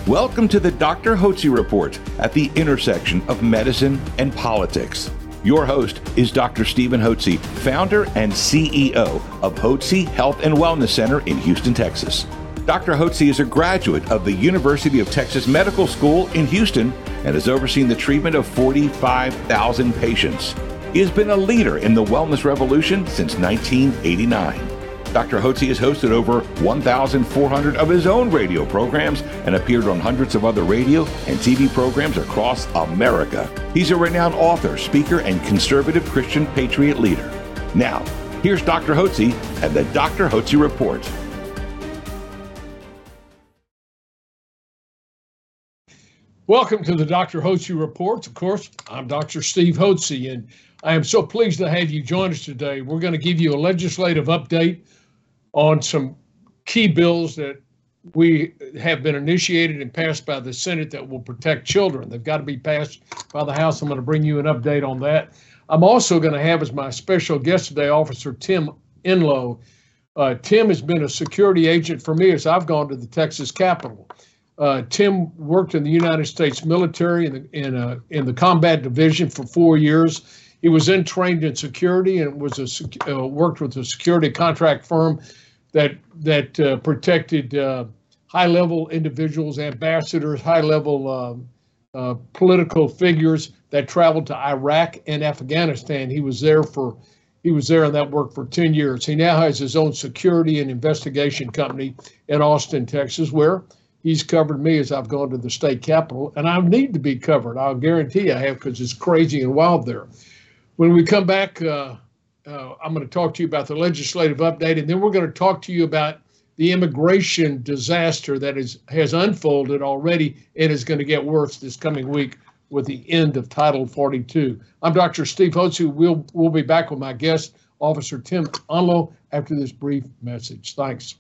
Welcome to the Dr. Hotze Report at the intersection of medicine and politics. Your host is Dr. Stephen Hotze, founder and CEO of Hotze Health and Wellness Center in Houston, Texas. Dr. Hotze is a graduate of the University of Texas Medical School in Houston and has overseen the treatment of 45,000 patients. He has been a leader in the wellness revolution since 1989. Dr. Hotze has hosted over 1,400 of his own radio programs and appeared on hundreds of other radio and TV programs across America. He's a renowned author, speaker, and conservative Christian patriot leader. Now, here's Dr. Hotze and the Dr. Hotze Report. Welcome to the Dr. Hotze Report. Of course, I'm Dr. Steve Hotze, and I am so pleased to have you join us today. We're going to give you a legislative update on some key bills that we have been initiated and passed by the Senate that will protect children. They've got to be passed by the House. I'm going to bring you an update on that. I'm also going to have as my special guest today, Officer Tim Enlow. Tim has been a security agent for me as I've gone to the Texas Capitol. Tim worked in the United States military in the combat division for 4 years. He was then trained in security and was worked with a security contract firm that protected high-level individuals, ambassadors, high-level political figures that traveled to Iraq and Afghanistan. He was there in that work for 10 years. He now has his own security and investigation company in Austin, Texas, where he's covered me as I've gone to the state capitol, and I need to be covered. I'll guarantee I have, because it's crazy and wild there. When we come back, I'm going to talk to you about the legislative update, and then we're going to talk to you about the immigration disaster that has unfolded already and is going to get worse this coming week with the end of Title 42. I'm Dr. Steve Hotze. We'll be back with my guest, Officer Tim Enlow, after this brief message. Thanks.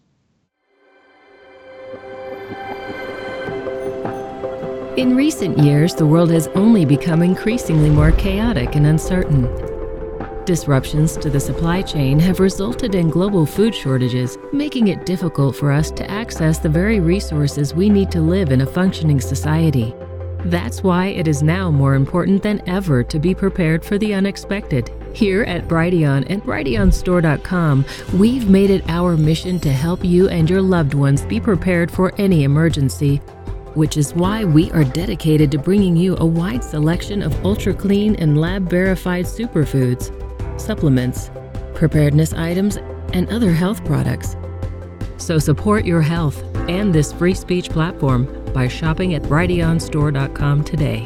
In recent years, the world has only become increasingly more chaotic and uncertain. Disruptions to the supply chain have resulted in global food shortages, making it difficult for us to access the very resources we need to live in a functioning society. That's why it is now more important than ever to be prepared for the unexpected. Here at Brighteon and BrighteonStore.com, we've made it our mission to help you and your loved ones be prepared for any emergency, which is why we are dedicated to bringing you a wide selection of ultra-clean and lab-verified superfoods, supplements, preparedness items, and other health products. So support your health and this free speech platform by shopping at BrighteonStore.com today.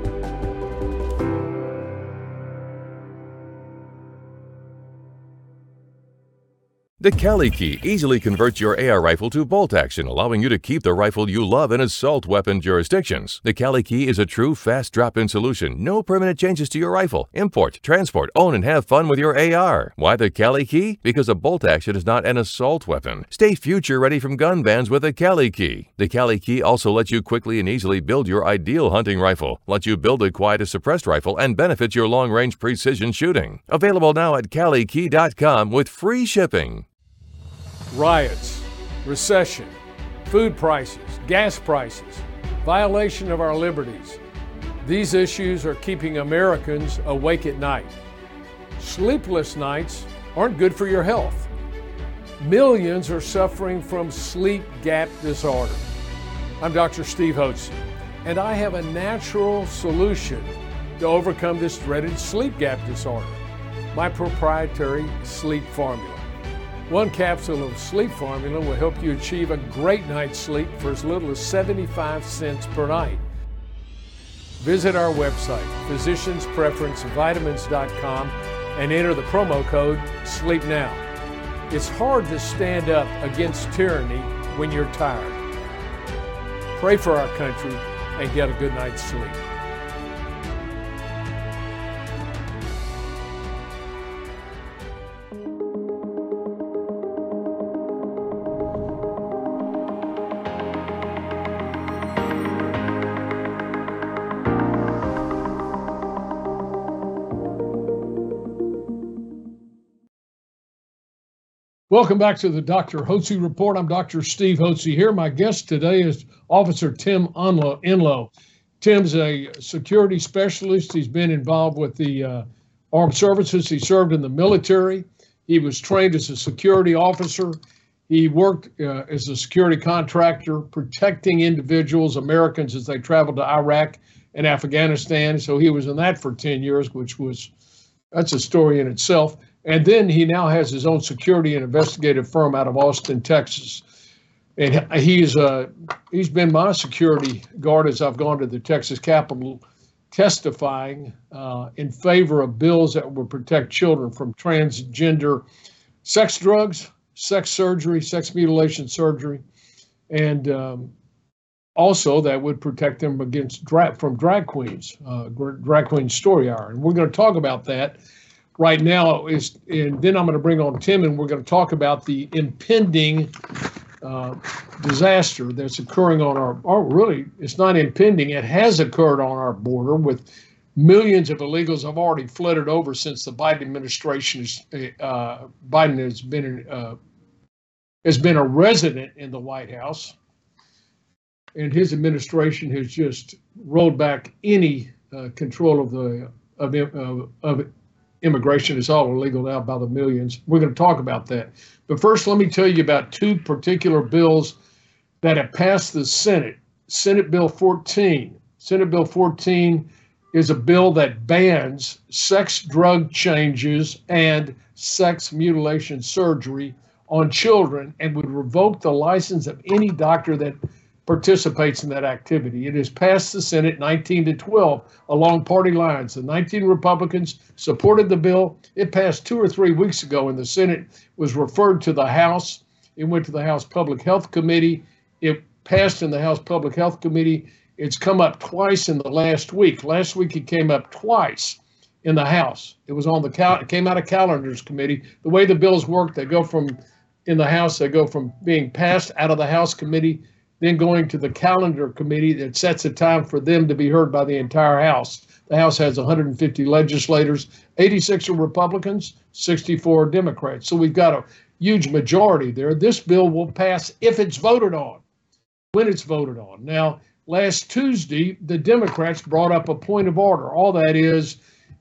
The Cali Key easily converts your AR rifle to bolt action, allowing you to keep the rifle you love in assault weapon jurisdictions. The Cali Key is a true fast drop-in solution. No permanent changes to your rifle. Import, transport, own, and have fun with your AR. Why the Cali Key? Because a bolt action is not an assault weapon. Stay future ready from gun bans with the Cali Key. The Cali Key also lets you quickly and easily build your ideal hunting rifle, lets you build a quiet as suppressed rifle, and benefits your long-range precision shooting. Available now at CaliKey.com with free shipping. Riots, recession, food prices, gas prices, violation of our liberties. These issues are keeping Americans awake at night. Sleepless nights aren't good for your health. Millions are suffering from sleep gap disorder. I'm Dr. Steve Hotze, and I have a natural solution to overcome this dreaded sleep gap disorder: my proprietary sleep formula. One capsule of sleep formula will help you achieve a great night's sleep for as little as 75 cents per night. Visit our website, physicianspreferencevitamins.com, and enter the promo code SLEEPNOW. It's hard to stand up against tyranny when you're tired. Pray for our country and get a good night's sleep. Welcome back to the Dr. Hotze Report. I'm Dr. Steve Hotze here. My guest today is Officer Tim Enlow. Tim's a security specialist. He's been involved with the armed services. He served in the military. He was trained as a security officer. He worked as a security contractor, protecting individuals, Americans, as they traveled to Iraq and Afghanistan. So he was in that for 10 years, that's a story in itself. And then he now has his own security and investigative firm out of Austin, Texas. And he's been my security guard as I've gone to the Texas Capitol, testifying in favor of bills that would protect children from transgender sex drugs, sex surgery, sex mutilation surgery, and also that would protect them from drag queens, drag queen story hour. And we're going to talk about that right now. And then I'm going to bring on Tim, and we're going to talk about the impending disaster that's occurring on really, it's not impending, it has occurred on our border, with millions of illegals have already flooded over since the Biden administration Biden has been a resident in the White House, and his administration has just rolled back any control of immigration. Is all illegal now by the millions. We're going to talk about that. But first, let me tell you about two particular bills that have passed the Senate. Senate Bill 14. Senate Bill 14 is a bill that bans sex drug changes and sex mutilation surgery on children and would revoke the license of any doctor that participates in that activity. It has passed the Senate 19-12 along party lines. The 19 Republicans supported the bill. It passed 2 or 3 weeks ago, and the Senate was referred to the House. It went to the House Public Health Committee. It passed in the House Public Health Committee. It's come up twice in the last week. Last week it came up twice in the House. It was on it came out of Calendars Committee. The way the bills work, in the House, they go from being passed out of the House Committee, then going to the Calendar Committee that sets a time for them to be heard by the entire House. The House has 150 legislators, 86 are Republicans, 64 are Democrats. So we've got a huge majority there. This bill will pass if it's voted on, when it's voted on. Now, last Tuesday, the Democrats brought up a point of order. All that is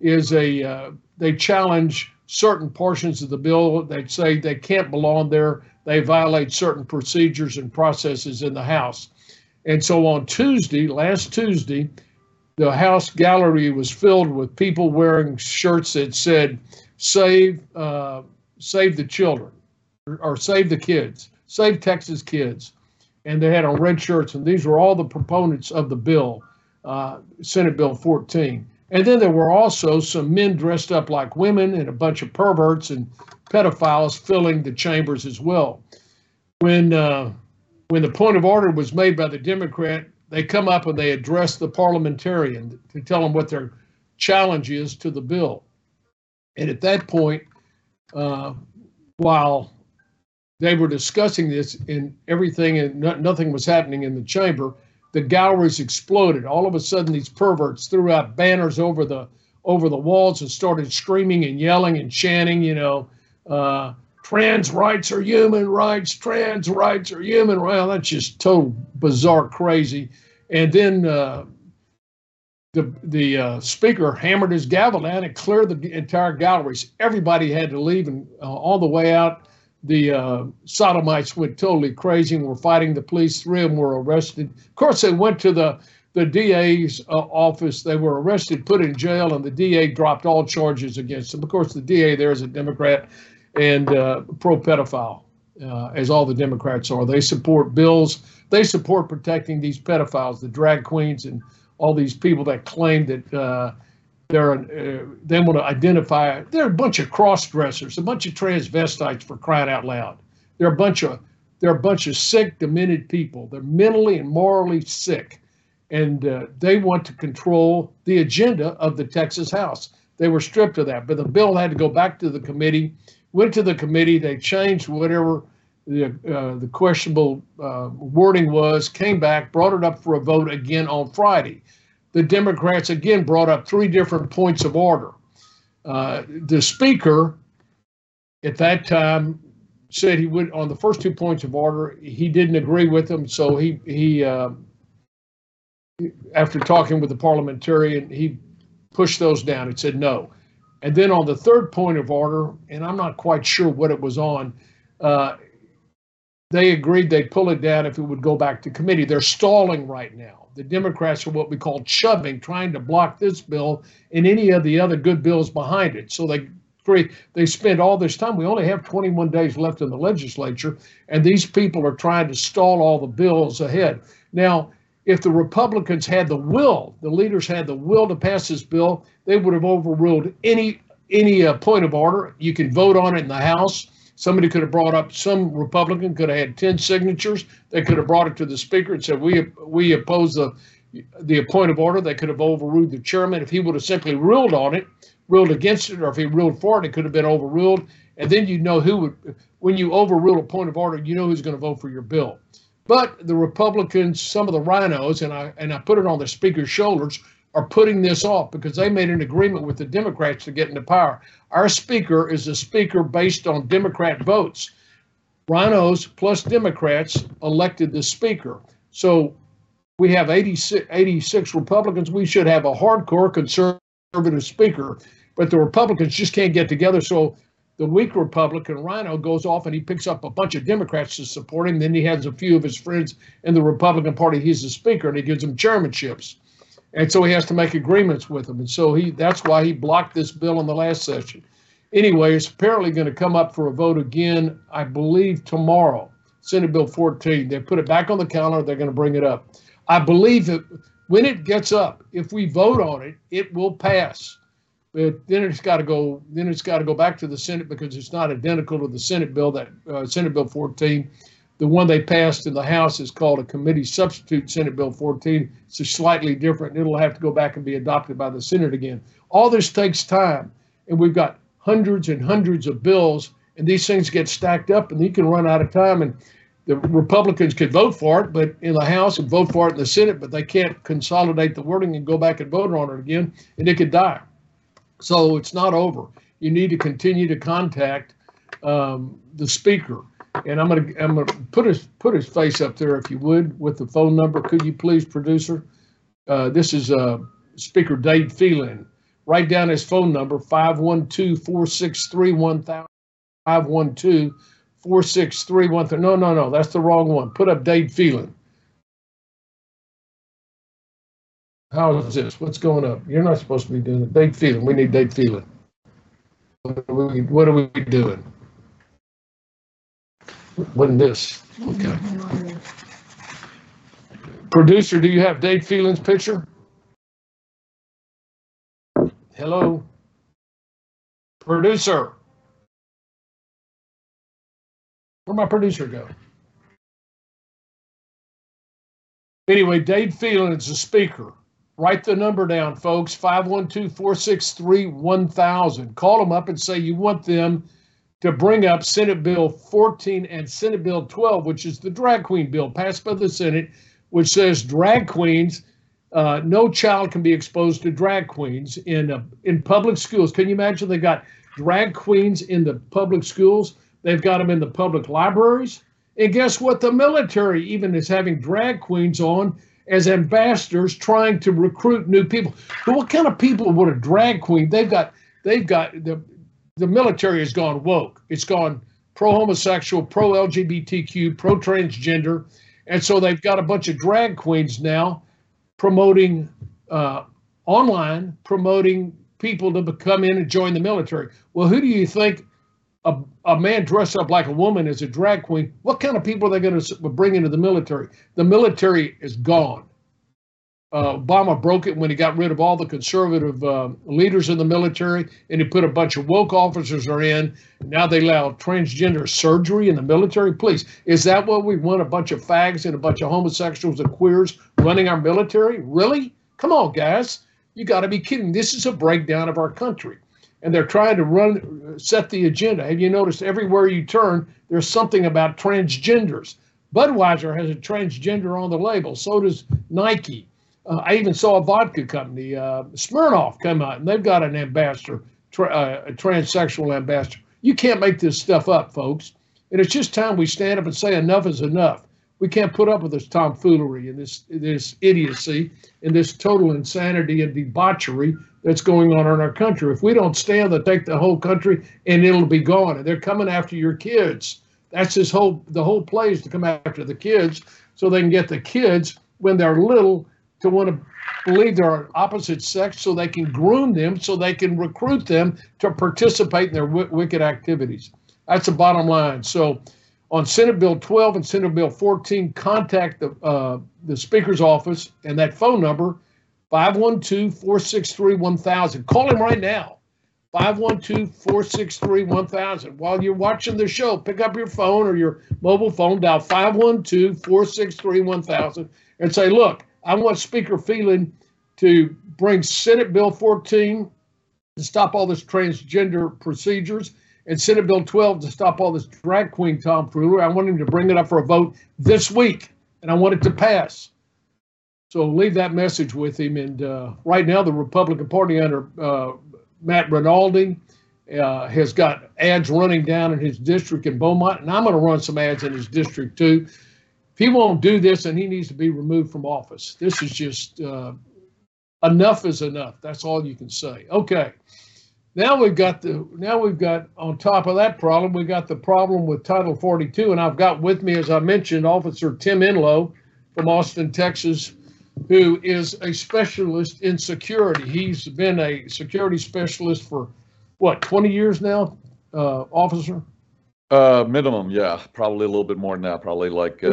they challenge certain portions of the bill. They say they can't belong there. They violate certain procedures and processes in the House. And so on last Tuesday, the House gallery was filled with people wearing shirts that said, save the children, or save the kids, save Texas kids. And they had on red shirts, and these were all the proponents of the bill, Senate Bill 14. And then there were also some men dressed up like women and a bunch of perverts and pedophiles filling the chambers as well. When the point of order was made by the Democrat, they come up and they address the parliamentarian to tell them what their challenge is to the bill. And at that point, while they were discussing this and everything, and nothing was happening in the chamber, the galleries exploded. All of a sudden, these perverts threw out banners over the walls and started screaming and yelling and chanting, trans rights are human rights, trans rights are human rights. Well, that's just total bizarre crazy. And then the speaker hammered his gavel down and cleared the entire galleries. Everybody had to leave, and on the way out, the sodomites went totally crazy and were fighting the police. 3 of them were arrested. Of course, they went to the DA's office. They were arrested, put in jail, and the DA dropped all charges against them. Of course, the DA there is a Democrat and pro-pedophile, as all the Democrats are. They support bills. They support protecting these pedophiles, the drag queens, and all these people that claim that they want to identify. They're a bunch of cross-dressers, a bunch of transvestites, for crying out loud. They're a bunch of sick, demented people. They're mentally and morally sick, and they want to control the agenda of the Texas House. They were stripped of that, but the bill had to go back to the committee. Went to the committee. They changed whatever the questionable wording was. Came back, brought it up for a vote again on Friday. The Democrats again brought up 3 different points of order. The speaker at that time said he would, on the first 2 points of order, he didn't agree with them. So he after talking with the parliamentarian, he pushed those down and said no. And then on the third point of order, and I'm not quite sure what it was on, they agreed they'd pull it down if it would go back to committee. They're stalling right now. The Democrats are what we call chubbing, trying to block this bill and any of the other good bills behind it. So they spend all this time. We only have 21 days left in the legislature, and these people are trying to stall all the bills ahead. Now, if the Republicans had the will, the leaders had the will to pass this bill, they would have overruled any point of order. You can vote on it in the House. Somebody could have brought up, some Republican could have had 10 signatures. They could have brought it to the speaker and said, we oppose the point of order. They could have overruled the chairman. If he would have simply ruled on it, ruled against it, or if he ruled for it, it could have been overruled. And then you know who would, when you overrule a point of order, you know who's going to vote for your bill. But the Republicans, some of the rhinos, and I put it on the speaker's shoulders, are putting this off because they made an agreement with the Democrats to get into power. Our speaker is a speaker based on Democrat votes. Rhinos plus Democrats elected the speaker. So we have 86 Republicans. We should have a hardcore conservative speaker, but the Republicans just can't get together. So the weak Republican, Rhino, goes off and he picks up a bunch of Democrats to support him. Then he has a few of his friends in the Republican Party. He's the speaker and he gives them chairmanships. And so he has to make agreements with them. And so that's why he blocked this bill in the last session. Anyway, it's apparently going to come up for a vote again, I believe, tomorrow. Senate Bill 14. They put it back on the calendar. They're going to bring it up. I believe that when it gets up, if we vote on it, it will pass. But then it's got to go. Then it's got to go back to the Senate because it's not identical to the Senate bill, that Senate Bill 14. The one they passed in the House is called a committee substitute Senate Bill 14. It's slightly different. It'll have to go back and be adopted by the Senate again. All this takes time, and we've got hundreds and hundreds of bills, and these things get stacked up, and you can run out of time. And the Republicans could vote for it, but in the House, and vote for it in the Senate, but they can't consolidate the wording and go back and vote on it again, and it could die. So it's not over. You need to continue to contact the speaker. And I'm gonna put his face up there if you would with the phone number. Could you please, producer? This is Speaker Dade Phelan. Write down his phone number, 512-463-1000. 512-463-1000. No, that's the wrong one. Put up Dade Phelan. How is this? What's going up? You're not supposed to be doing it. Dade Phelan. We need Dade Phelan. What are we doing? Wasn't this? Okay. Producer, do you have Dade Phelan's picture? Hello? Producer. Where'd my producer go? Anyway, Dade Phelan is the speaker. Write the number down, folks, 512-463-1000. Call them up and say you want them to bring up Senate Bill 14 and Senate Bill 12, which is the drag queen bill passed by the Senate, which says drag queens, no child can be exposed to drag queens in public schools. Can you imagine they got drag queens in the public schools? They've got them in the public libraries. And guess what? The military even is having drag queens on as ambassadors trying to recruit new people. But what kind of people would a drag queen? They've got the military has gone woke. It's gone pro-homosexual, pro-LGBTQ, pro-transgender. And so they've got a bunch of drag queens now promoting online, promoting people to come in and join the military. Well, who do you think a man dressed up like a woman is a drag queen? What kind of people are they going to bring into the military? The military is gone. Obama broke it when he got rid of all the conservative leaders in the military, and he put a bunch of woke officers in. Now they allow transgender surgery in the military. Please, is that what we want? A bunch of fags and a bunch of homosexuals and queers running our military? Really? Come on, guys. You got to be kidding. This is a breakdown of our country. And they're trying to set the agenda. Have you noticed everywhere you turn, there's something about transgenders? Budweiser has a transgender on the label. So does Nike. I even saw a vodka company, Smirnoff, come out, and they've got an ambassador, a transsexual ambassador. You can't make this stuff up, folks. And it's just time we stand up and say enough is enough. We can't put up with this tomfoolery and this idiocy and this total insanity and debauchery that's going on in our country. If we don't stand, they'll take the whole country and it'll be gone. And they're coming after your kids. That's the whole play is to come after the kids so they can get the kids when they're little to want to believe they're opposite sex so they can groom them, so they can recruit them to participate in their wicked activities. That's the bottom line. So on Senate Bill 12 and Senate Bill 14, contact the Speaker's office and that phone number, 512-463-1000. Call him right now, 512-463-1000. While you're watching the show, pick up your phone or your mobile phone, dial 512-463-1000, and say, look, I want Speaker Phelan to bring Senate Bill 14 to stop all this transgender procedures and Senate Bill 12 to stop all this drag queen tomfoolery. I want him to bring it up for a vote this week, and I want it to pass. So leave that message with him. And right now, the Republican Party under Matt Rinaldi has got ads running down in his district in Beaumont, and I'm going to run some ads in his district too. If he won't do this, then he needs to be removed from office. This is just enough is enough. That's all you can say. Okay. Now we've got on top of that problem, we got the problem with Title 42, and I've got with me, as I mentioned, Officer Tim Enlow from Austin, Texas, who is a specialist in security. He's been a security specialist for, 20 years now, Officer? Minimum, yeah. Probably a little bit more than that. Probably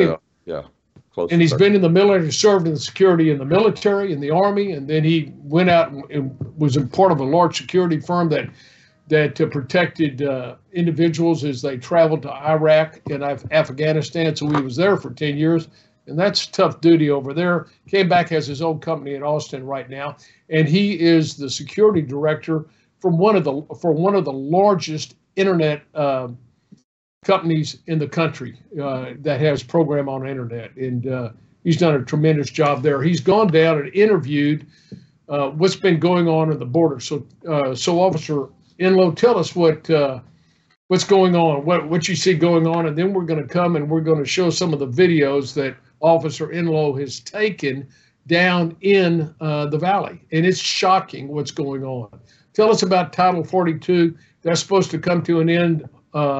close. And he's been in the military, served in the security in the military, in the Army, and then he went out and was a part of a large security firm that protected individuals as they traveled to Iraq and Afghanistan. So he was there for 10 years. And that's tough duty over there. Came back, has his own company in Austin right now, and he is the security director for one of the largest internet companies in the country that has program on the internet, and he's done a tremendous job there. He's gone down and interviewed what's been going on at the border. So, Officer Enlow, tell us what's going on, what you see going on, and then we're going to come and we're going to show some of the videos that Officer Enlow has taken down in the valley, and it's shocking what's going on. Tell us about Title 42. That's supposed to come to an end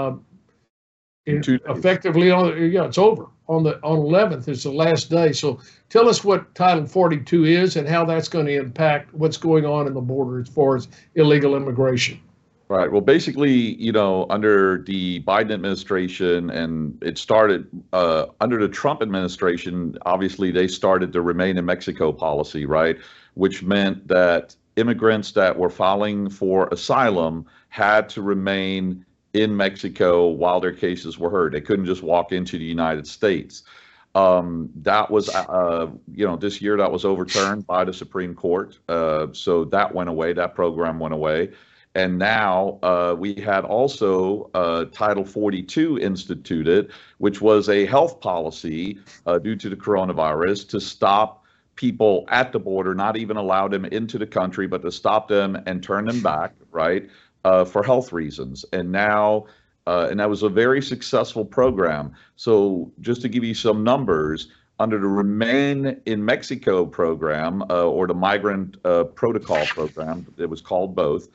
effectively it's over on 11th is the last day. So tell us what Title 42 is and how that's going to impact what's going on in the border as far as illegal immigration. Right. Well, basically, under the Biden administration, and it started under the Trump administration, obviously they started the Remain in Mexico policy, right? Which meant that immigrants that were filing for asylum had to remain in Mexico while their cases were heard. They couldn't just walk into the United States. That was, this year that was overturned by the Supreme Court. So that went away. That program went away. And now we had also Title 42 instituted, which was a health policy due to the coronavirus to stop people at the border, not even allow them into the country, but to stop them and turn them back, right, for health reasons. And now, and that was a very successful program. So just to give you some numbers, under the Remain in Mexico program or the Migrant Protocol program, it was called both,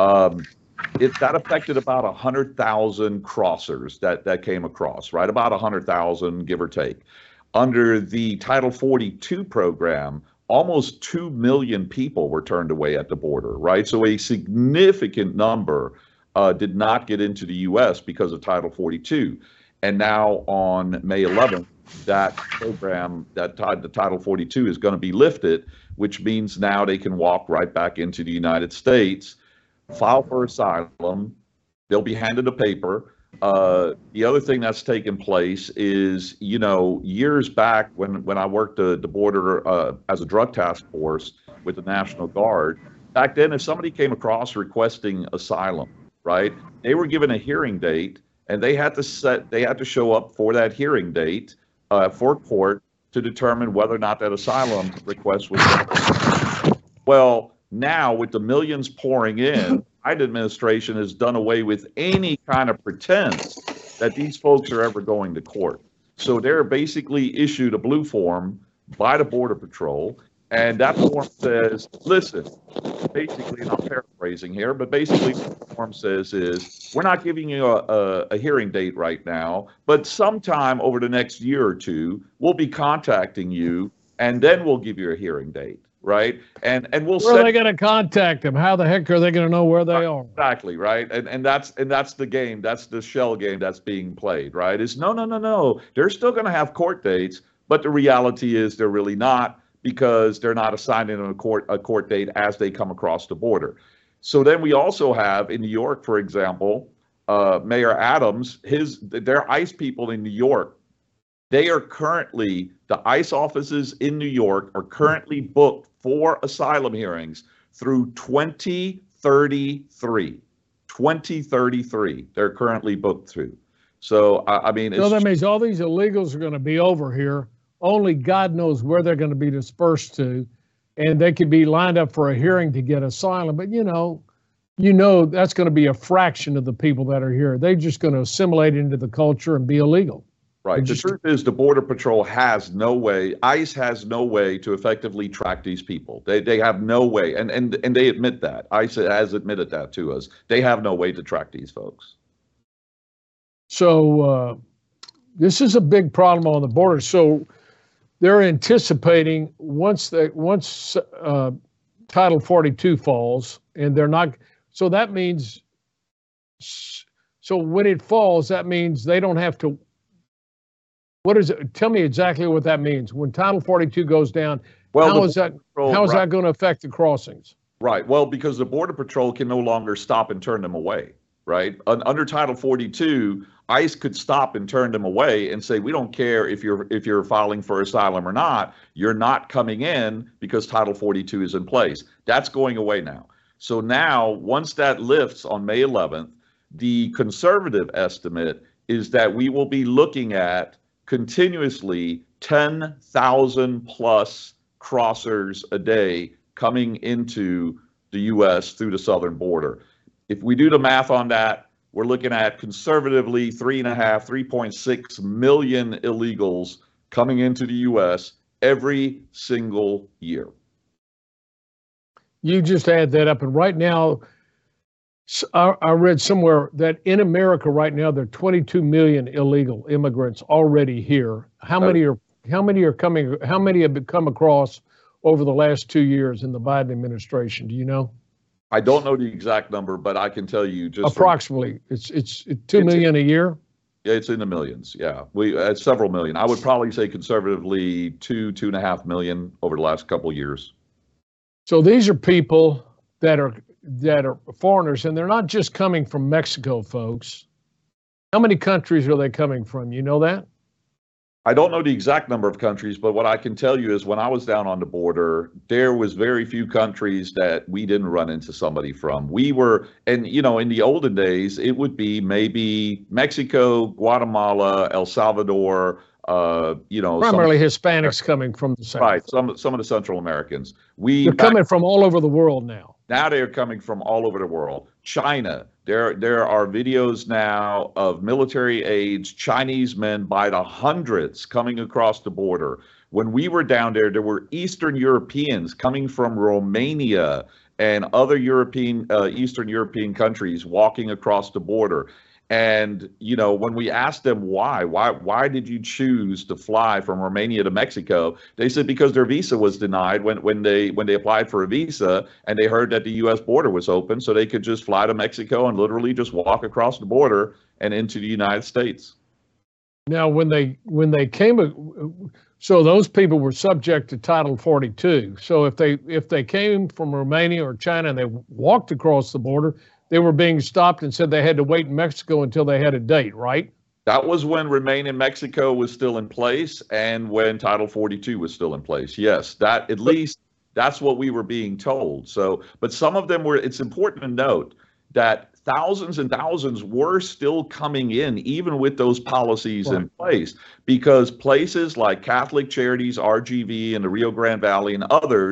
that affected about 100,000 crossers that came across, right? About 100,000, give or take. Under the Title 42 program, almost 2 million people were turned away at the border, right? So a significant number did not get into the U.S. because of Title 42. And now on May 11th, that program, the Title 42 is going to be lifted, which means now they can walk right back into the United States, file for asylum, they'll be handed a paper. The other thing that's taken place is, years back when I worked the border as a drug task force with the National Guard, back then if somebody came across requesting asylum, right, they were given a hearing date and they had to show up for that hearing date for court to determine whether or not that asylum request was done. Well, now, with the millions pouring in, the Biden administration has done away with any kind of pretense that these folks are ever going to court. So they're basically issued a blue form by the Border Patrol, and that form says, listen, basically, and I'm paraphrasing here, but basically what the form says is, we're not giving you a hearing date right now, but sometime over the next year or two, we'll be contacting you, and then we'll give you a hearing date, right? And we'll Where are they going to contact them? How the heck are they going to know where they are? Exactly, right? And that's the game. That's the shell game that's being played, right? Is no. They're still going to have court dates, but the reality is they're really not, because they're not assigning a court date as they come across the border. So then we also have in New York, for example, Mayor Adams, their ICE people in New York, they are currently, the ICE offices in New York are currently booked for asylum hearings through 2033. 2033, they're currently booked through. So, I mean, so that means all these illegals are going to be over here. Only God knows where they're going to be dispersed to, and they could be lined up for a hearing to get asylum. But you know that's going to be a fraction of the people that are here. They're just going to assimilate into the culture and be illegal. Right. The truth is, the Border Patrol has no way, ICE has no way to effectively track these people. They have no way, and they admit that. ICE has admitted that to us. They have no way to track these folks. So this is a big problem on the border. So they're anticipating once Title 42 falls, and they're not. So that means, so when it falls, that means they don't have to. What is it? Tell me exactly what that means. When Title 42 goes down, how is that going to affect the crossings? Right. Well, because the Border Patrol can no longer stop and turn them away. Right. Under Title 42, ICE could stop and turn them away and say, we don't care if you're filing for asylum or not. You're not coming in because Title 42 is in place. That's going away now. So now, once that lifts on May 11th, the conservative estimate is that we will be looking at continuously 10,000 plus crossers a day coming into the U.S. through the southern border. If we do the math on that, we're looking at conservatively 3.6 million illegals coming into the U.S. every single year. You just add that up, and right now, I read somewhere that in America right now there are 22 million illegal immigrants already here. How many are coming? How many have come across over the last 2 years in the Biden administration? Do you know? I don't know the exact number, but I can tell you just approximately it's 2 million a year. Yeah, it's in the millions. Yeah, it's several million. I would probably say conservatively 2.5 million over the last couple of years. So these are people that are foreigners, and they're not just coming from Mexico, folks. How many countries are they coming from? You know that? I don't know the exact number of countries, but what I can tell you is when I was down on the border, there was very few countries that we didn't run into somebody from. We were, and in the olden days, it would be maybe Mexico, Guatemala, El Salvador, primarily Hispanics coming from the south. Right, some of the Central Americans. They're coming from all over the world now. Now they're coming from all over the world. China, there are videos now of military-aged Chinese men by the hundreds coming across the border. When we were down there, there were Eastern Europeans coming from Romania and other Eastern European countries walking across the border. And, when we asked them why did you choose to fly from Romania to Mexico? They said because their visa was denied when they applied for a visa, and they heard that the U.S. border was open, so they could just fly to Mexico and literally just walk across the border and into the United States. Now, when they came, so those people were subject to Title 42. So if they came from Romania or China and they walked across the border, they were being stopped and said they had to wait in Mexico until they had a date, right? That was when Remain in Mexico was still in place and when Title 42 was still in place. Yes, that at least that's what we were being told. So, but some of them were, it's important to note that thousands and thousands were still coming in, even with those policies in place, because places like Catholic Charities, RGV, and the Rio Grande Valley and others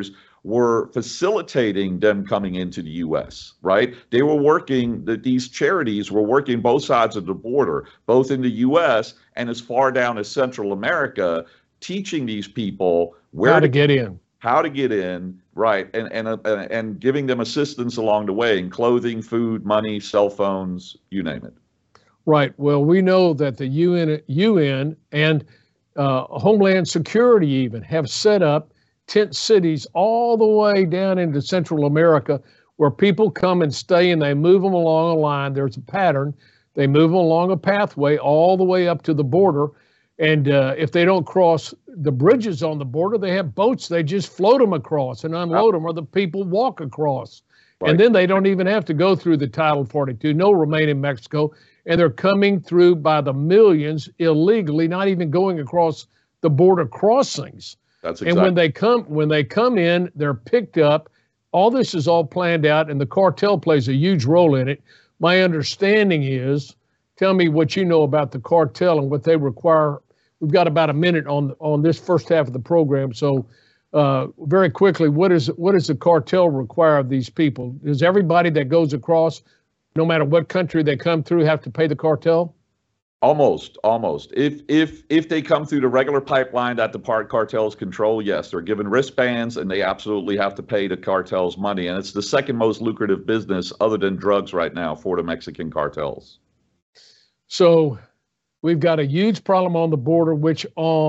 were facilitating them coming into the U.S., right? They were working, these charities were working both sides of the border, both in the U.S. and as far down as Central America, teaching these people how to get in. How to get in, right, and giving them assistance along the way in clothing, food, money, cell phones, you name it. Right. Well, we know that the UN and Homeland Security even have set up tent cities all the way down into Central America where people come and stay and they move them along a line. There's a pattern. They move them along a pathway all the way up to the border. And if they don't cross the bridges on the border, they have boats. They just float them across and unload them, or the people walk across. Right. And then they don't even have to go through the Title 42. No remain in Mexico. And they're coming through by the millions illegally, not even going across the border crossings. That's exactly. And when they come in, they're picked up. All this is all planned out, and the cartel plays a huge role in it. My understanding is, tell me what you know about the cartel and what they require. We've got about a minute on this first half of the program, so very quickly, what does the cartel require of these people? Does everybody that goes across, no matter what country they come through, have to pay the cartel? Almost. If they come through the regular pipeline that the cartels control, yes, they're given wristbands and they absolutely have to pay the cartels money. And it's the second most lucrative business other than drugs right now for the Mexican cartels. So we've got a huge problem on the border, which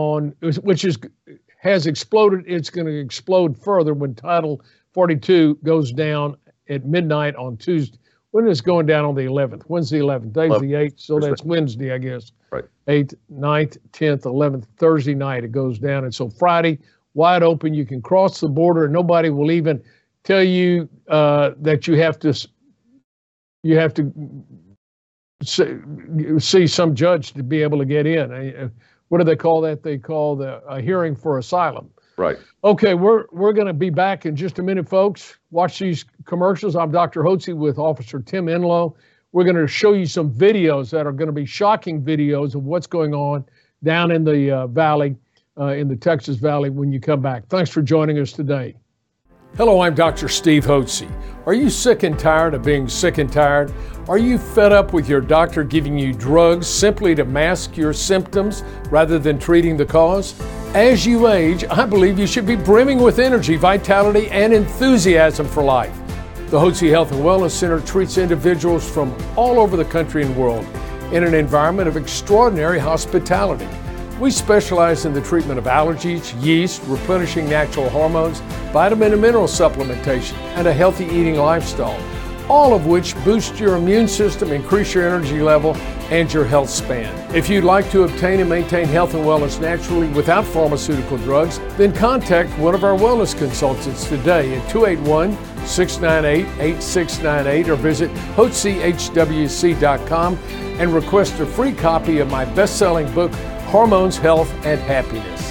has exploded. It's going to explode further when Title 42 goes down at midnight on Tuesday. When is it going down on the 11th? When's the 11th? Today's the 8th, so that's Wednesday, I guess. Right. 8th, 9th, 10th, 11th, Thursday night it goes down. And so Friday, wide open, you can cross the border and nobody will even tell you that you have to see some judge to be able to get in. What do they call that? They call a hearing for asylum. Right. Okay, we're going to be back in just a minute, folks. Watch these commercials. I'm Dr. Hotze with Officer Tim Enlow. We're going to show you some videos that are going to be shocking videos of what's going on down in the valley, in the Texas Valley when you come back. Thanks for joining us today. Hello, I'm Dr. Steve Hotze. Are you sick and tired of being sick and tired? Are you fed up with your doctor giving you drugs simply to mask your symptoms rather than treating the cause? As you age, I believe you should be brimming with energy, vitality, and enthusiasm for life. The Hotze Health and Wellness Center treats individuals from all over the country and world in an environment of extraordinary hospitality. We specialize in the treatment of allergies, yeast, replenishing natural hormones, vitamin and mineral supplementation, and a healthy eating lifestyle, all of which boost your immune system, increase your energy level, and your health span. If you'd like to obtain and maintain health and wellness naturally without pharmaceutical drugs, then contact one of our wellness consultants today at 281-698-8698 or visit HotzeHWC.com and request a free copy of my best-selling book, Hormones, Health, and Happiness.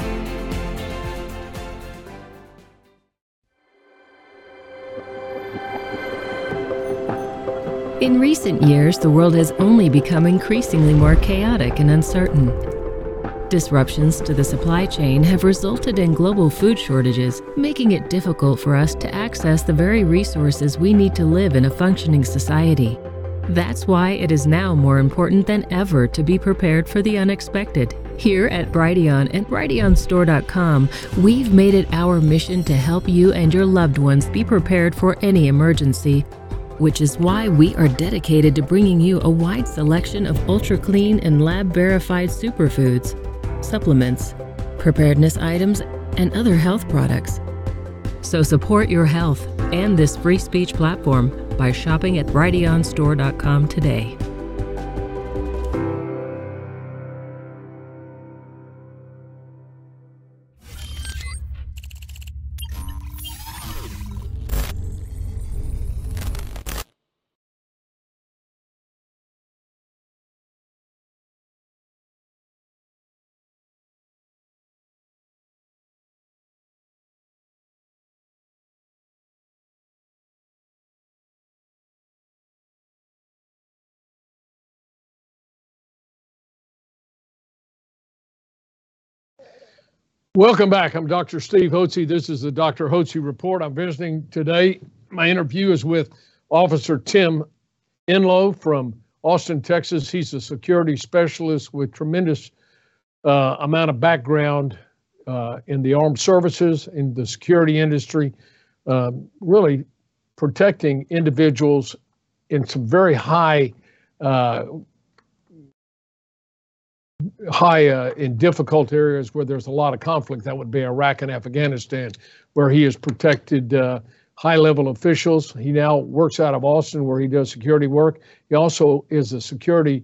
In recent years, the world has only become increasingly more chaotic and uncertain. Disruptions to the supply chain have resulted in global food shortages, making it difficult for us to access the very resources we need to live in a functioning society. That's why it is now more important than ever to be prepared for the unexpected. Here at Brighteon and BrighteonStore.com, we've made it our mission to help you and your loved ones be prepared for any emergency, which is why we are dedicated to bringing you a wide selection of ultra-clean and lab-verified superfoods, supplements, preparedness items, and other health products. So support your health and this free speech platform by shopping at BrighteonStore.com today. Welcome back. I'm Dr. Steve Hotze. This is the Dr. Hotze Report. I'm visiting today. My interview is with Officer Tim Enlow from Austin, Texas. He's a security specialist with tremendous amount of background in the armed services, in the security industry, really protecting individuals in some very high in difficult areas where there's a lot of conflict. That would be Iraq and Afghanistan, where he has protected high-level officials. He now works out of Austin, where he does security work. He also is a security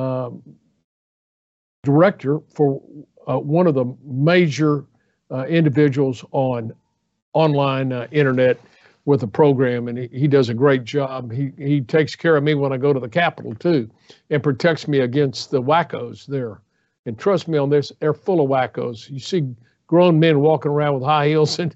director for one of the major individuals on online internet with a program, and he does a great job. He takes care of me when I go to the Capitol too, and protects me against the wackos there. And trust me on this, they're full of wackos. You see grown men walking around with high heels and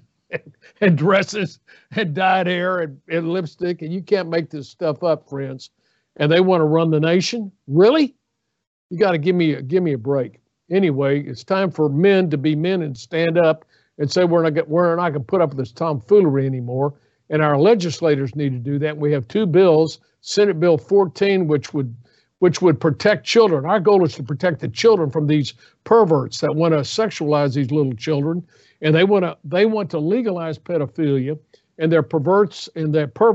dresses and dyed hair and lipstick, and you can't make this stuff up, friends. And they want to run the nation? Really? You got to give me a break. Anyway, it's time for men to be men and stand up and say we're not going to put up with this tomfoolery anymore. And our legislators need to do that. We have two bills, Senate Bill 14, which would protect children. Our goal is to protect the children from these perverts that want to sexualize these little children, and they want to legalize pedophilia, and they're perverts, and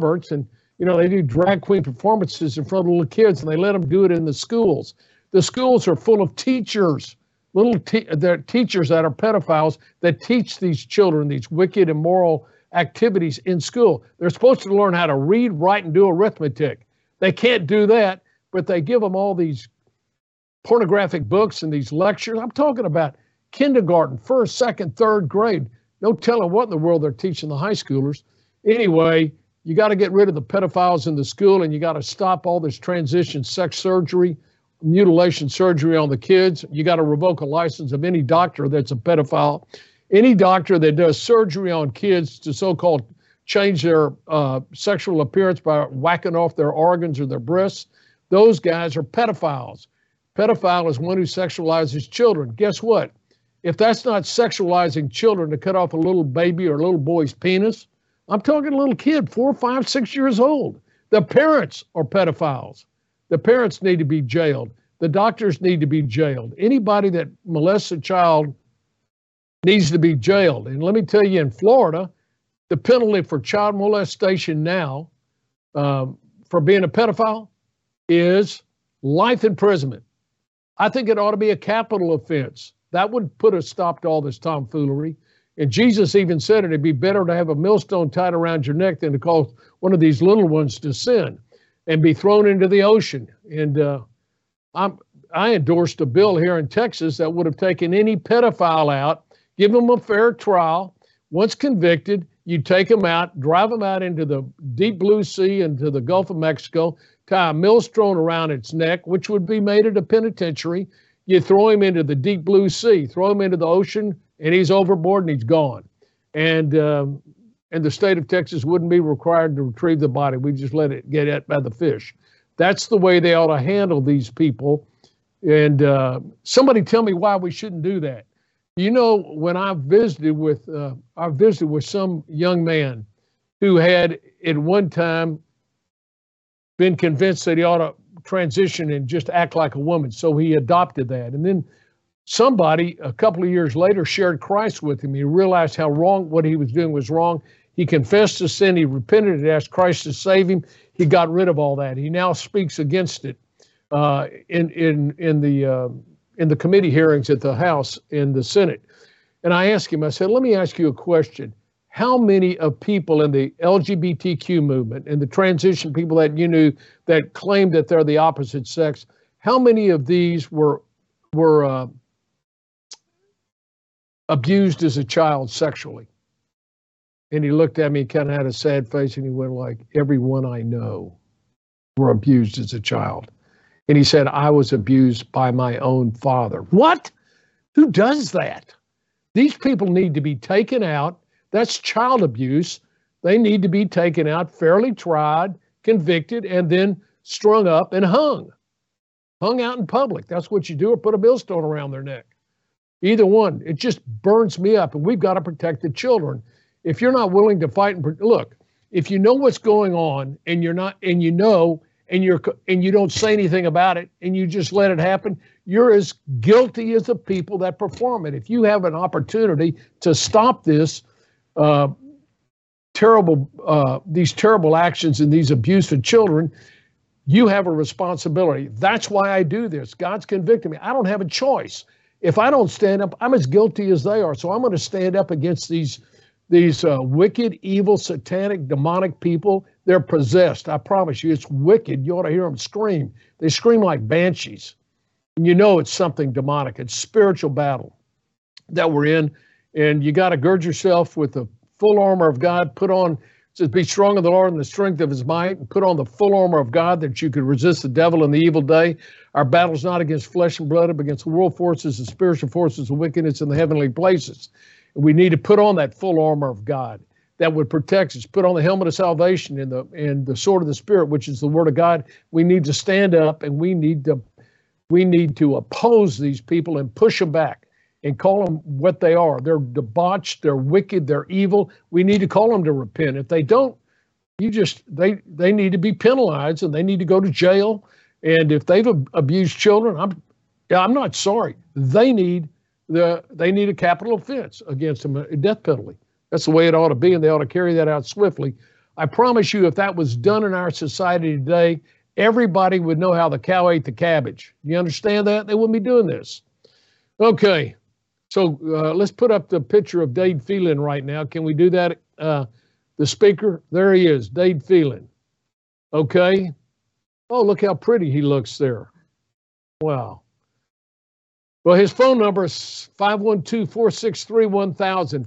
you know, they do drag queen performances in front of little kids, and they let them do it in the schools. The schools are full of teachers, they're teachers that are pedophiles that teach these children these wicked, immoral activities in school. They're supposed to learn how to read, write, and do arithmetic. They can't do that, but they give them all these pornographic books and these lectures. I'm talking about kindergarten, first, second, third grade. No telling what in the world they're teaching the high schoolers. Anyway, you got to get rid of the pedophiles in the school, and you got to stop all this transition sex surgery, mutilation surgery on the kids. You got to revoke a license of any doctor that's a pedophile. Any doctor that does surgery on kids to so-called change their sexual appearance by whacking off their organs or their breasts, those guys are pedophiles. Pedophile is one who sexualizes children. Guess what? If that's not sexualizing children to cut off a little baby or a little boy's penis, I'm talking a little kid, 4, 5, 6 years old. The parents are pedophiles. The parents need to be jailed. The doctors need to be jailed. Anybody that molests a child needs to be jailed. And let me tell you, in Florida, the penalty for child molestation now for being a pedophile is life imprisonment. I think it ought to be a capital offense. That would put a stop to all this tomfoolery. And Jesus even said it'd be better to have a millstone tied around your neck than to cause one of these little ones to sin and be thrown into the ocean. And I endorsed a bill here in Texas that would have taken any pedophile out, give them a fair trial. Once convicted, you take them out, drive them out into the deep blue sea, into the Gulf of Mexico, tie a millstone around its neck, which would be made at a penitentiary. You throw him into the deep blue sea, throw him into the ocean, and he's overboard and he's gone. And the state of Texas wouldn't be required to retrieve the body. We just let it get at by the fish. That's the way they ought to handle these people. And somebody tell me why we shouldn't do that. You know, when I visited with some young man who had at one time been convinced that he ought to transition and just act like a woman. So he adopted that. And then somebody a couple of years later shared Christ with him. He realized how wrong what he was doing was wrong. He confessed his sin. He repented and asked Christ to save him. He got rid of all that. He now speaks against it in the committee hearings at the House and the Senate. And I asked him, I said, let me ask you a question. How many of people in the LGBTQ movement and the transition people that you knew that claimed that they're the opposite sex, how many of these were abused as a child sexually? And he looked at me, kind of had a sad face, and he went like, everyone I know were abused as a child. And he said, I was abused by my own father. What? Who does that? These people need to be taken out. That's child abuse. They need to be taken out, fairly tried, convicted, and then strung up and hung out in public. That's what you do, or put a millstone around their neck. Either one. It just burns me up, and we've got to protect the children. If you're not willing to fight and look, if you know what's going on and you're not, and you know, and you don't say anything about it and you just let it happen, you're as guilty as the people that perform it. If you have an opportunity to stop this these terrible actions and these abuse of children, you have a responsibility. That's why I do this. God's convicted me. I don't have a choice. If I don't stand up, I'm as guilty as they are. So I'm going to stand up against these wicked, evil, satanic, demonic people. They're possessed. I promise you, it's wicked. You ought to hear them scream. They scream like banshees. And you know it's something demonic. It's spiritual battle that we're in. And you got to gird yourself with the full armor of God. Put on, says, be strong in the Lord and the strength of his might. And put on the full armor of God that you could resist the devil in the evil day. Our battle's not against flesh and blood, but against the world forces and spiritual forces of wickedness in the heavenly places. And we need to put on that full armor of God that would protect us. Put on the helmet of salvation and the sword of the Spirit, which is the word of God. We need to stand up, and we need to oppose these people and push them back and call them what they are. They're debauched, they're wicked, they're evil. We need to call them to repent. If they don't, they need to be penalized, and they need to go to jail. And if they've abused children, I'm not sorry. They need a capital offense against them, a death penalty. That's the way it ought to be, and they ought to carry that out swiftly. I promise you, if that was done in our society today, everybody would know how the cow ate the cabbage. You understand that? They wouldn't be doing this. Okay, so let's put up the picture of Dade Phelan right now. Can we do that? The speaker, there he is, Dade Phelan. Okay. Oh, look how pretty he looks there. Wow. Well, his phone number is 512-463-1000,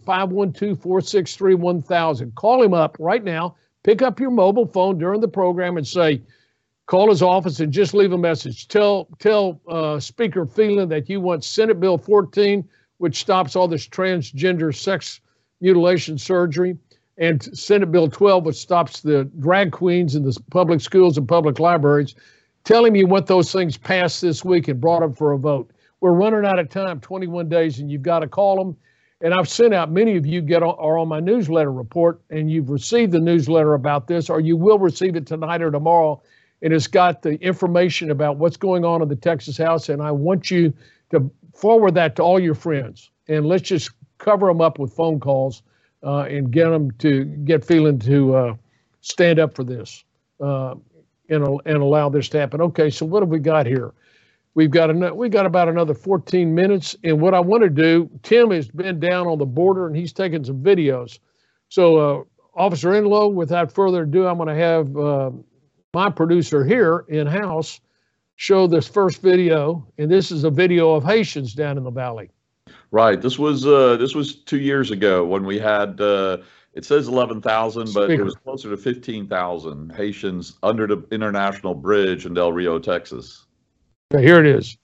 512-463-1000. Call him up right now. Pick up your mobile phone during the program and say, call his office and just leave a message. Tell Speaker Phelan that you want Senate Bill 14, which stops all this transgender sex mutilation surgery, and Senate Bill 12, which stops the drag queens in the public schools and public libraries. Tell him you want those things passed this week and brought up for a vote. We're running out of time, 21 days, and you've got to call them. And I've sent out, many of you are on my newsletter report, and you've received the newsletter about this, or you will receive it tonight or tomorrow. And it's got the information about what's going on in the Texas House. And I want you to forward that to all your friends. And let's just cover them up with phone calls and get Phelan to stand up for this and allow this to happen. Okay, so what have we got here? We got about another 14 minutes, and what I want to do, Tim has been down on the border and he's taken some videos. So Officer Enlow, without further ado, I'm going to have my producer here in-house show this first video, and this is a video of Haitians down in the valley. Right. This was 2 years ago when we had it says 11,000, but it was closer to 15,000 Haitians under the international bridge in Del Rio, Texas. Okay, here it is.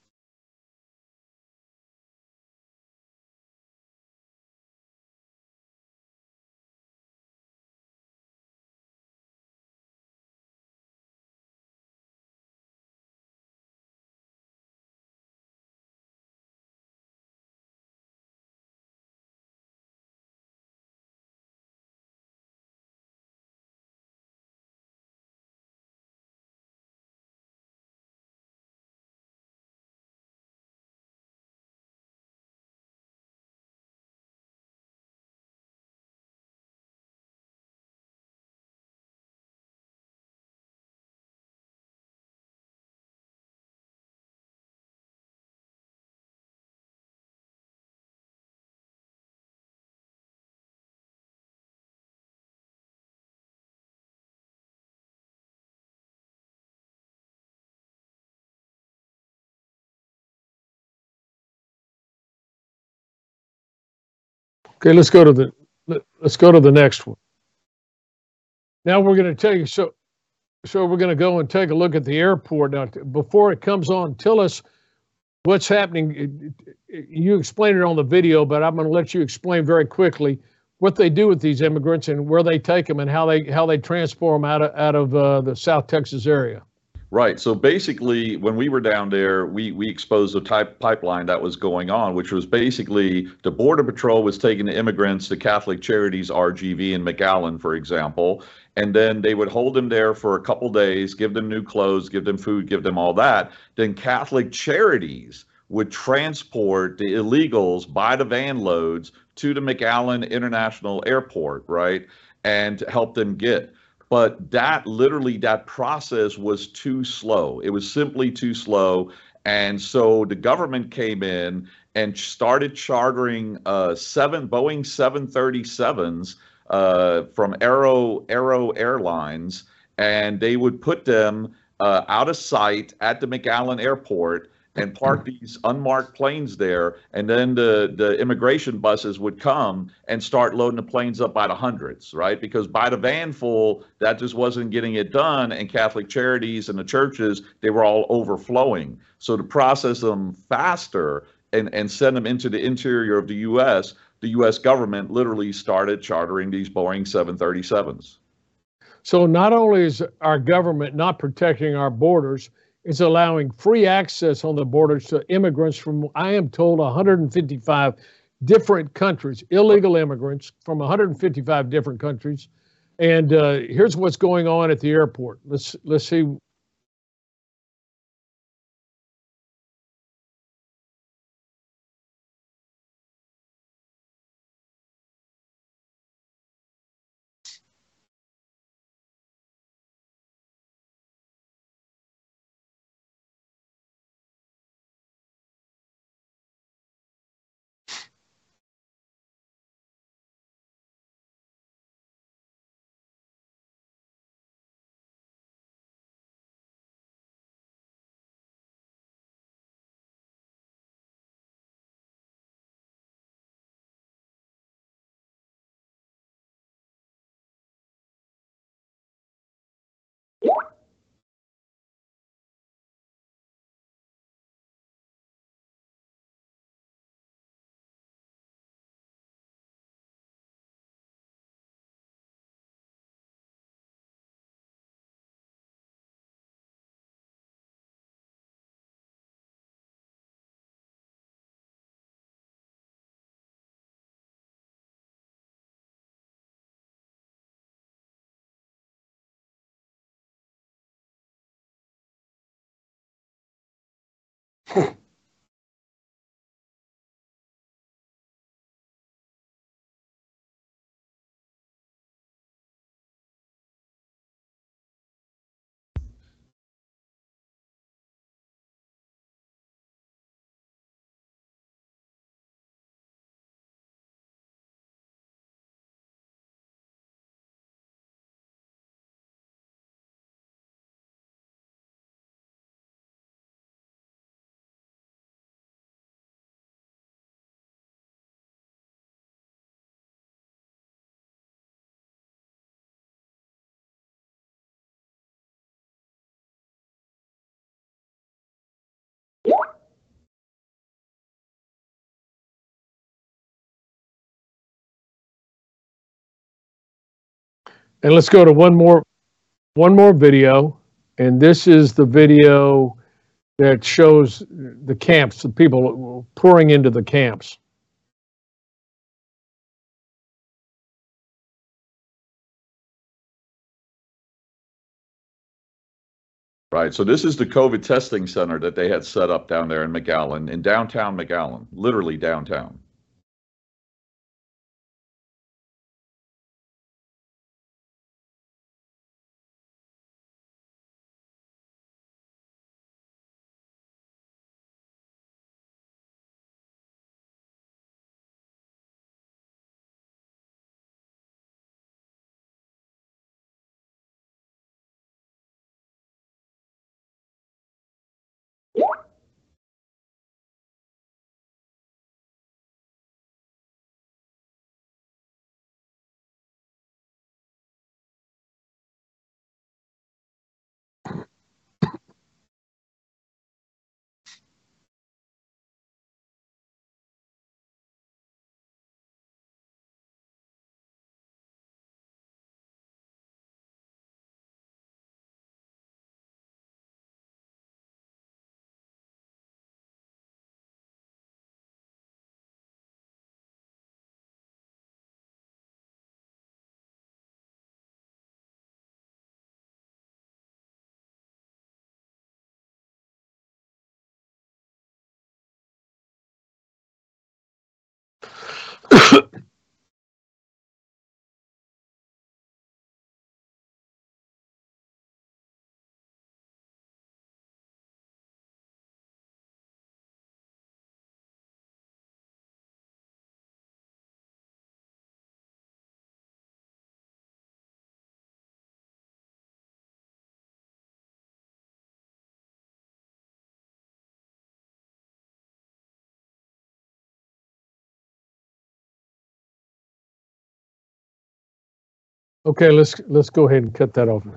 Okay, let's go to the next one. Now we're going to tell you, so we're going to go and take a look at the airport. Now, before it comes on, tell us what's happening. You explained it on the video, but I'm going to let you explain very quickly what they do with these immigrants and where they take them and how they transport them out of the South Texas area. Right. So basically, when we were down there, we exposed the type pipeline that was going on, which was basically the Border Patrol was taking the immigrants to Catholic Charities, RGV in McAllen, for example, and then they would hold them there for a couple days, give them new clothes, give them food, give them all that. Then Catholic Charities would transport the illegals by the van loads to the McAllen International Airport, right, and help them get. But that process was too slow. It was simply too slow. And so the government came in and started chartering seven Boeing 737s from Aero Airlines, and they would put them out of sight at the McAllen Airport and park these unmarked planes there, and then the immigration buses would come and start loading the planes up by the hundreds, right? Because by the van full, that just wasn't getting it done, and Catholic Charities and the churches, they were all overflowing. So to process them faster and send them into the interior of the U.S. government literally started chartering these Boeing 737s. So not only is our government not protecting our borders, it's allowing free access on the borders to immigrants from, I am told, 155 different countries, illegal immigrants from 155 different countries. And here's what's going on at the airport. Let's see. And let's go to one more video. And this is the video that shows the camps, the people pouring into the camps. Right. So this is the COVID testing center that they had set up down there in McAllen, in downtown McAllen, literally downtown. Okay, let's go ahead and cut that off.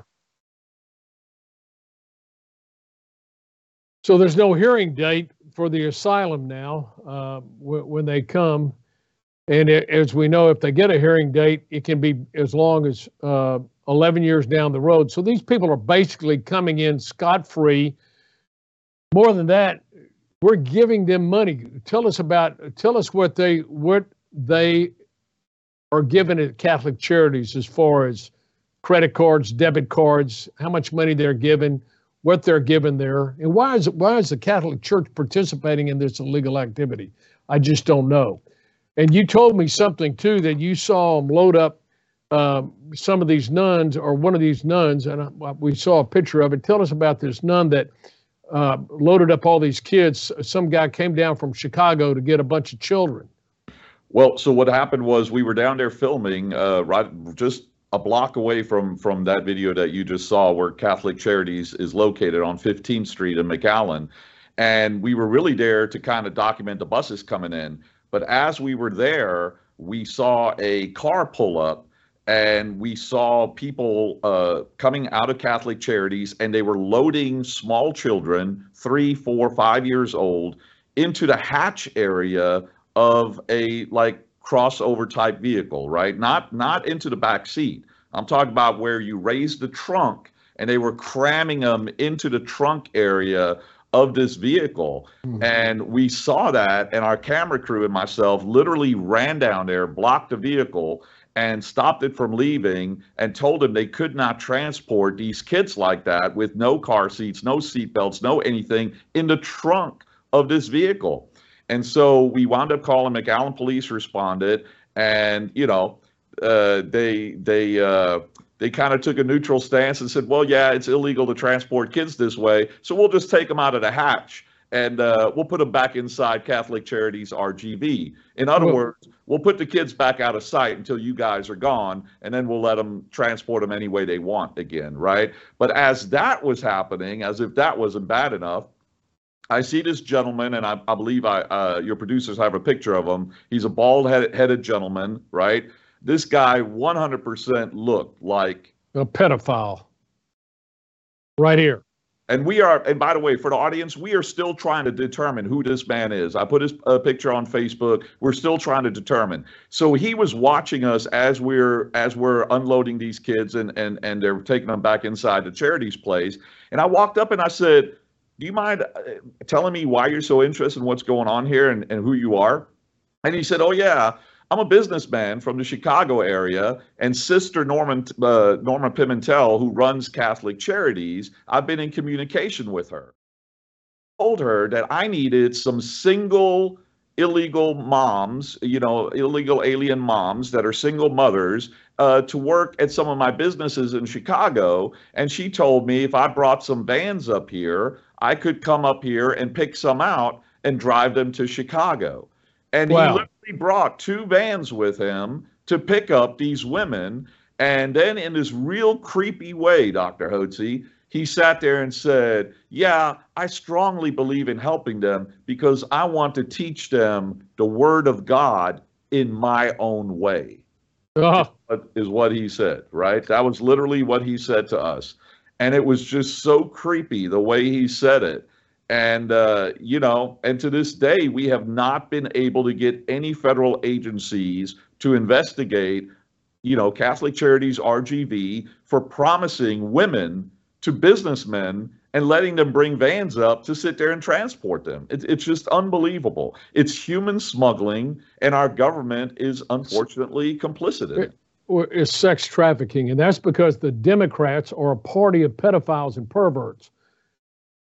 So there's no hearing date for the asylum now when they come. And as we know, if they get a hearing date, it can be as long as 11 years down the road. So these people are basically coming in scot-free. More than that, we're giving them money. Tell us what they are given at Catholic Charities as far as credit cards, debit cards, how much money they're given, what they're given there, and why is the Catholic Church participating in this illegal activity? I just don't know. And you told me something too, that you saw them load up some of these nuns, or one of these nuns, and we saw a picture of it. Tell us about this nun that loaded up all these kids. Some guy came down from Chicago to get a bunch of children. Well, so what happened was we were down there filming right just a block away from that video that you just saw, where Catholic Charities is located on 15th Street in McAllen. And we were really there to kind of document the buses coming in. But as we were there, we saw a car pull up, and we saw people coming out of Catholic Charities, and they were loading small children, 3, 4, 5 years old, into the hatch area of a like crossover type vehicle, right? Not into the back seat. I'm talking about where you raise the trunk, and they were cramming them into the trunk area of this vehicle. Mm-hmm. And we saw that, and our camera crew and myself literally ran down there, blocked the vehicle, and stopped it from leaving, and told them they could not transport these kids like that with no car seats, no seat belts, no anything in the trunk of this vehicle. And so we wound up calling. McAllen police responded, and they kind of took a neutral stance and said, well, yeah, it's illegal to transport kids this way, so we'll just take them out of the hatch, and we'll put them back inside Catholic Charities RGV. In other words, we'll put the kids back out of sight until you guys are gone, and then we'll let them transport them any way they want again, right? But as that was happening, as if that wasn't bad enough, I see this gentleman, and I believe your producers have a picture of him. He's a bald-headed gentleman, right? This guy 100% looked like a pedophile right here. And by the way, for the audience, we are still trying to determine who this man is. I put his picture on Facebook. We're still trying to determine. So he was watching us as we're unloading these kids, and they're taking them back inside the Charities place. And I walked up and I said, do you mind telling me why you're so interested in what's going on here and who you are? And he said, oh, yeah, I'm a businessman from the Chicago area, and Sister Norma Pimentel, who runs Catholic Charities, I've been in communication with her. I told her that I needed some single illegal moms, illegal alien moms that are single mothers to work at some of my businesses in Chicago. And she told me if I brought some vans up here, I could come up here and pick some out and drive them to Chicago. And wow. He literally brought 2 vans with him to pick up these women. And then in this real creepy way, Dr. Hotze, he sat there and said, yeah, I strongly believe in helping them because I want to teach them the word of God in my own way. Is what he said, right? That was literally what he said to us. And it was just so creepy the way he said it. And, and to this day, we have not been able to get any federal agencies to investigate, Catholic Charities RGV for promising women to businessmen and letting them bring vans up to sit there and transport them. It's just unbelievable. It's human smuggling, and our government is unfortunately complicit in it. It's sex trafficking, and that's because the Democrats are a party of pedophiles and perverts.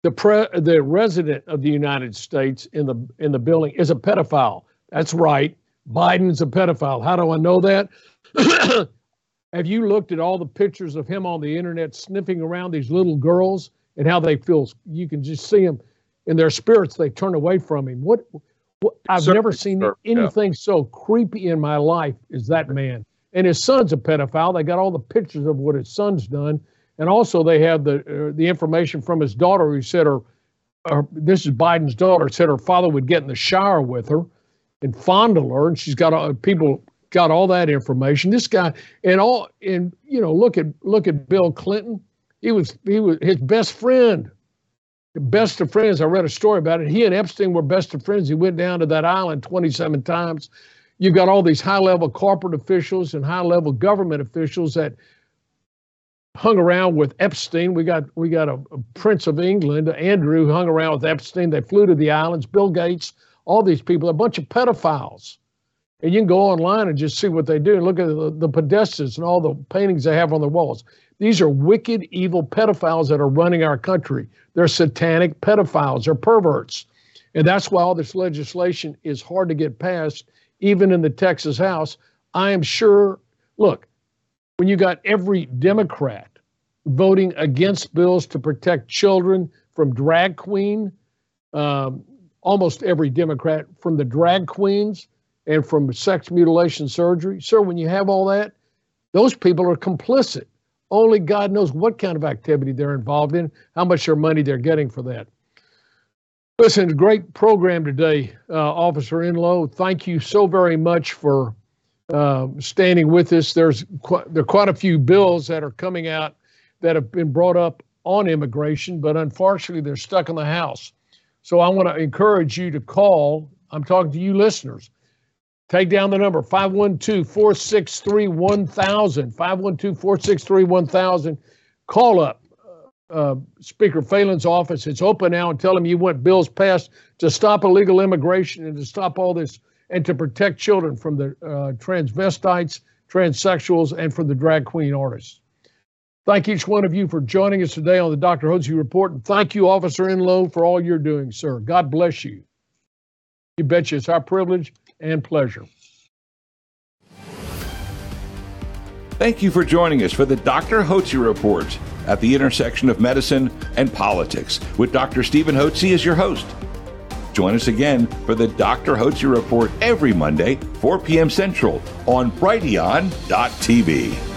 The resident of the United States in the building is a pedophile. That's right. Biden's a pedophile. How do I know that? Have you looked at all the pictures of him on the internet sniffing around these little girls and how they feel? You can just see them in their spirits. They turn away from him. What I've never seen anything so creepy in my life as that man. And his son's a pedophile. They got all the pictures of what his son's done. And also they have the information from his daughter who said this is Biden's daughter, said her father would get in the shower with her and fondle her. And she's got people got all that information. This guy look at Bill Clinton. He was his best friend, the best of friends. I read a story about it. He and Epstein were best of friends. He went down to that island 27 times. You've got all these high-level corporate officials and high-level government officials that hung around with Epstein. We got a Prince of England, Andrew, who hung around with Epstein. They flew to the islands. Bill Gates, all these people, a bunch of pedophiles. And you can go online and just see what they do and look at the pedestals and all the paintings they have on the walls. These are wicked, evil pedophiles that are running our country. They're satanic pedophiles. They're perverts. And that's why all this legislation is hard to get passed, even in the Texas House. I am sure, look, when you got every Democrat voting against bills to protect children from drag queen, almost every Democrat from the drag queens and from sex mutilation surgery. Sir, when you have all that, those people are complicit. Only God knows what kind of activity they're involved in, how much their money they're getting for that. Listen, great program today, Officer Enlow. Thank you so very much for standing with us. There are quite a few bills that are coming out that have been brought up on immigration, but unfortunately they're stuck in the House. So I want to encourage you to call. I'm talking to you listeners. Take down the number, 512-463-1000, 512-463-1000. Call up Speaker Phelan's office. It's open now, and tell him you want bills passed to stop illegal immigration and to stop all this and to protect children from the transvestites, transsexuals, and from the drag queen artists. Thank each one of you for joining us today on the Dr. Hotze Report. And thank you, Officer Enlow, for all you're doing, sir. God bless you. You betcha. It's our privilege and pleasure. Thank you for joining us for the Dr. Hotze Report at the intersection of medicine and politics with Dr. Stephen Hotze as your host. Join us again for the Dr. Hotze Report every Monday, 4 p.m. Central on Brighteon.tv.